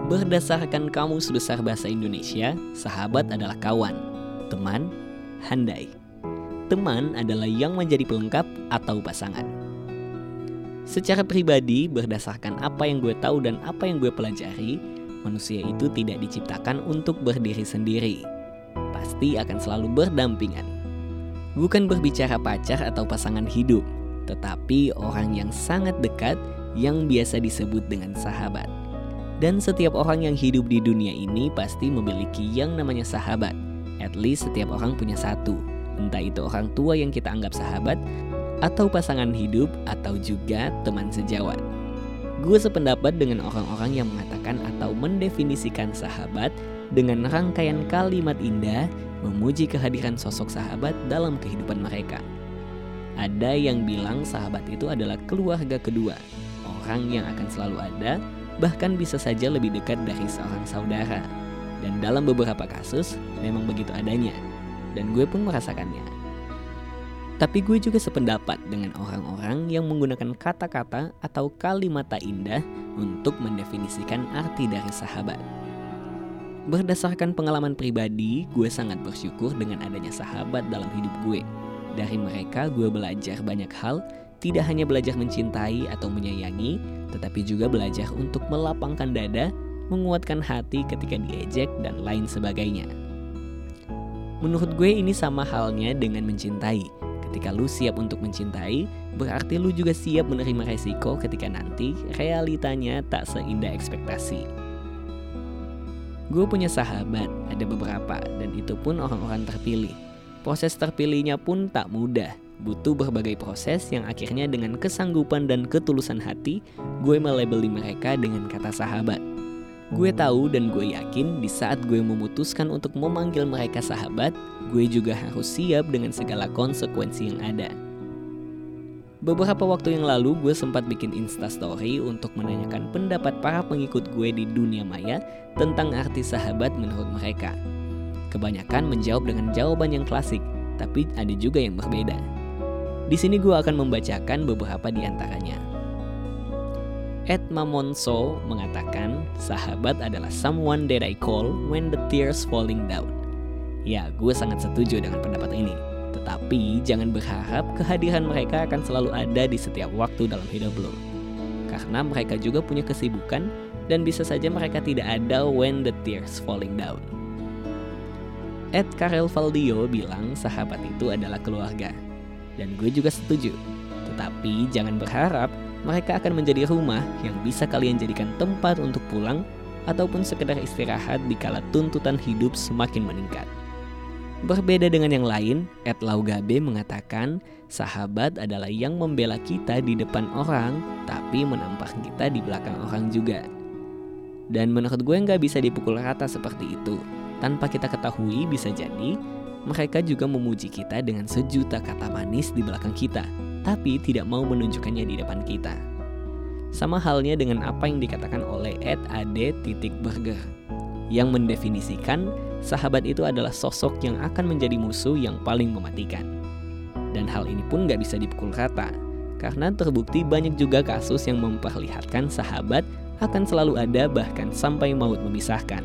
Berdasarkan Kamus Besar Bahasa Indonesia, sahabat adalah kawan, teman, handai. Teman adalah yang menjadi pelengkap atau pasangan. Secara pribadi, berdasarkan apa yang gue tahu dan apa yang gue pelajari, manusia itu tidak diciptakan untuk berdiri sendiri. Pasti akan selalu berdampingan. Bukan berbicara pacar atau pasangan hidup, tetapi orang yang sangat dekat yang biasa disebut dengan sahabat. Dan setiap orang yang hidup di dunia ini pasti memiliki yang namanya sahabat. At least setiap orang punya satu. Entah itu orang tua yang kita anggap sahabat, atau pasangan hidup, atau juga teman sejawat. Gue sependapat dengan orang-orang yang mengatakan atau mendefinisikan sahabat dengan rangkaian kalimat indah memuji kehadiran sosok sahabat dalam kehidupan mereka. Ada yang bilang sahabat itu adalah keluarga kedua, orang yang akan selalu ada, bahkan bisa saja lebih dekat dari seorang saudara. Dan dalam beberapa kasus memang begitu adanya, dan gue pun merasakannya. Tapi gue juga sependapat dengan orang-orang yang menggunakan kata-kata atau kalimat tak indah untuk mendefinisikan arti dari sahabat. Berdasarkan pengalaman pribadi, gue sangat bersyukur dengan adanya sahabat dalam hidup gue. Dari mereka gue belajar banyak hal, tidak hanya belajar mencintai atau menyayangi, tetapi juga belajar untuk melapangkan dada, menguatkan hati ketika diejek, dan lain sebagainya. Menurut gue ini sama halnya dengan mencintai. Ketika lu siap untuk mencintai, berarti lu juga siap menerima resiko ketika nanti realitanya tak seindah ekspektasi. Gue punya sahabat, ada beberapa, dan itu pun orang-orang terpilih. Proses terpilihnya pun tak mudah. Butuh berbagai proses yang akhirnya dengan kesanggupan dan ketulusan hati, gue melabeli mereka dengan kata sahabat. Gue tahu dan gue yakin di saat gue memutuskan untuk memanggil mereka sahabat, gue juga harus siap dengan segala konsekuensi yang ada. Beberapa waktu yang lalu gue sempat bikin instastory untuk menanyakan pendapat para pengikut gue di dunia maya tentang arti sahabat menurut mereka. Kebanyakan menjawab dengan jawaban yang klasik, tapi ada juga yang berbeda. Di sini gue akan membacakan beberapa di antaranya. @mamonso mengatakan, sahabat adalah someone that I call when the tears falling down. Ya, gue sangat setuju dengan pendapat ini. Tetapi jangan berharap kehadiran mereka akan selalu ada di setiap waktu dalam hidup lo. Karena mereka juga punya kesibukan dan bisa saja mereka tidak ada when the tears falling down. @Karel Valdio bilang sahabat itu adalah keluarga. Dan gue juga setuju. Tetapi jangan berharap mereka akan menjadi rumah yang bisa kalian jadikan tempat untuk pulang ataupun sekedar istirahat dikala tuntutan hidup semakin meningkat. Berbeda dengan yang lain, @laugabe mengatakan sahabat adalah yang membela kita di depan orang tapi menampar kita di belakang orang juga. Dan menurut gue nggak bisa dipukul rata seperti itu. Tanpa kita ketahui bisa jadi mereka juga memuji kita dengan sejuta kata manis di belakang kita, tapi tidak mau menunjukkannya di depan kita. Sama halnya dengan apa yang dikatakan oleh @ad.burger yang mendefinisikan sahabat itu adalah sosok yang akan menjadi musuh yang paling mematikan. Dan hal ini pun gak bisa dipukul rata, karena terbukti banyak juga kasus yang memperlihatkan sahabat akan selalu ada bahkan sampai maut memisahkan.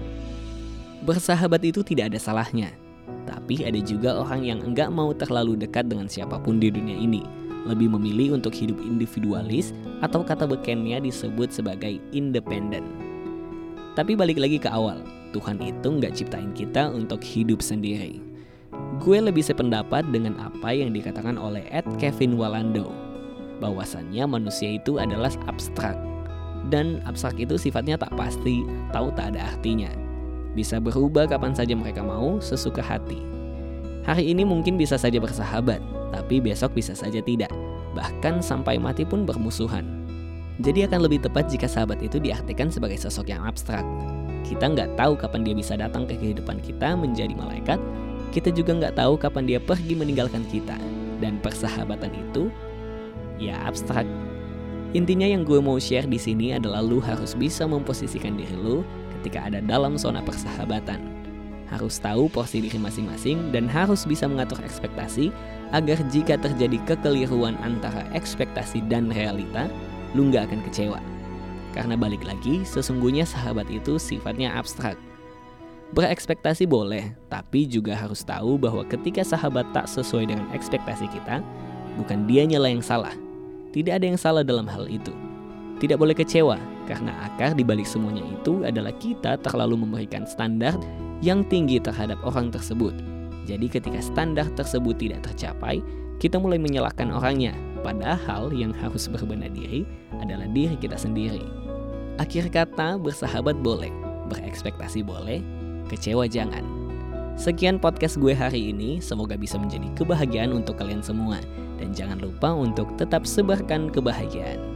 Bersahabat itu tidak ada salahnya, tapi ada juga orang yang enggak mau terlalu dekat dengan siapapun di dunia ini, lebih memilih untuk hidup individualis atau kata bekennya disebut sebagai independen. Tapi balik lagi ke awal, Tuhan itu nggak ciptain kita untuk hidup sendiri. Gue lebih sependapat dengan apa yang dikatakan oleh @Kevin Walando, bahwasannya manusia itu adalah abstrak. Dan abstrak itu sifatnya tak pasti atau tak ada artinya. Bisa berubah kapan saja mereka mau, sesuka hati. Hari ini mungkin bisa saja bersahabat, tapi besok bisa saja tidak. Bahkan sampai mati pun bermusuhan. Jadi akan lebih tepat jika sahabat itu diartikan sebagai sosok yang abstrak. Kita nggak tahu kapan dia bisa datang ke kehidupan kita menjadi malaikat. Kita juga nggak tahu kapan dia pergi meninggalkan kita. Dan persahabatan itu, ya abstrak. Intinya yang gue mau share di sini adalah lu harus bisa memposisikan diri lu ketika ada dalam zona persahabatan. Harus tahu porsi diri masing-masing dan harus bisa mengatur ekspektasi agar jika terjadi kekeliruan antara ekspektasi dan realita, lu nggak akan kecewa. Karena balik lagi, sesungguhnya sahabat itu sifatnya abstrak. Berekspektasi boleh, tapi juga harus tahu bahwa ketika sahabat tak sesuai dengan ekspektasi kita, bukan dianya yang salah. Tidak ada yang salah dalam hal itu. Tidak boleh kecewa, karena akar dibalik semuanya itu adalah kita terlalu memberikan standar yang tinggi terhadap orang tersebut. Jadi ketika standar tersebut tidak tercapai, kita mulai menyalahkan orangnya, padahal yang harus berbenah diri adalah diri kita sendiri. Akhir kata, bersahabat boleh, berekspektasi boleh, kecewa jangan. Sekian podcast gue hari ini, semoga bisa menjadi kebahagiaan untuk kalian semua. Dan jangan lupa untuk tetap sebarkan kebahagiaan.